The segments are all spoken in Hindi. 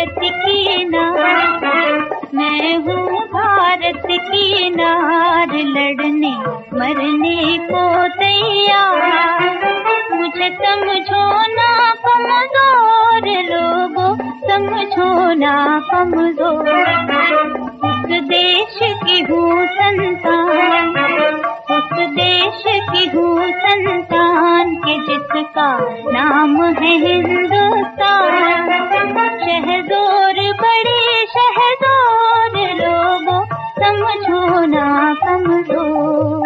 भारत की नार, मैं हूँ भारत की नार, लड़ने मरने को तैयार। मुझे समझो ना कमजोर लोगों, समझो ना कमजोर। उस देश की हूँ संतान, उस देश की हूँ संतान के जिसका नाम है हिंदुस्तान। शहज़ोर बड़े शहज़ोर लोगों, समझो ना कमजोर।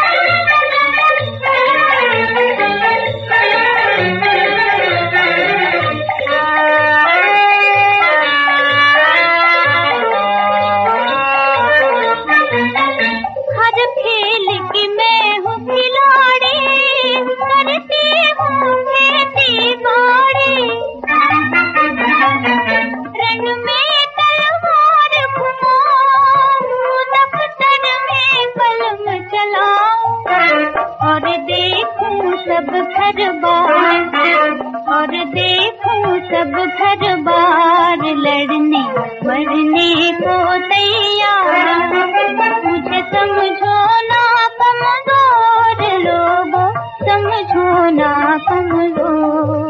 सब घर बार और देखूं सब घर बार, लड़ने मरने को तैयार। मुझे समझो ना कमजोर लोगों, समझो ना कमजोर।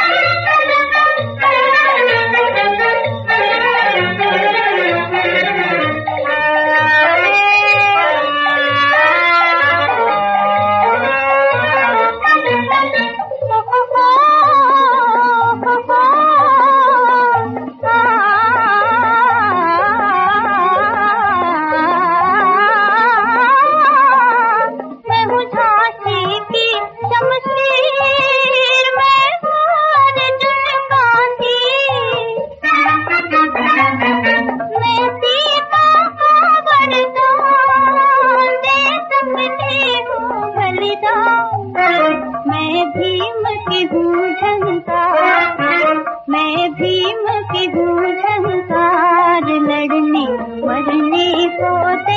मैं भीम की हूँ झंकार, मैं भीम की हूँ झंकार, लड़ने मरने को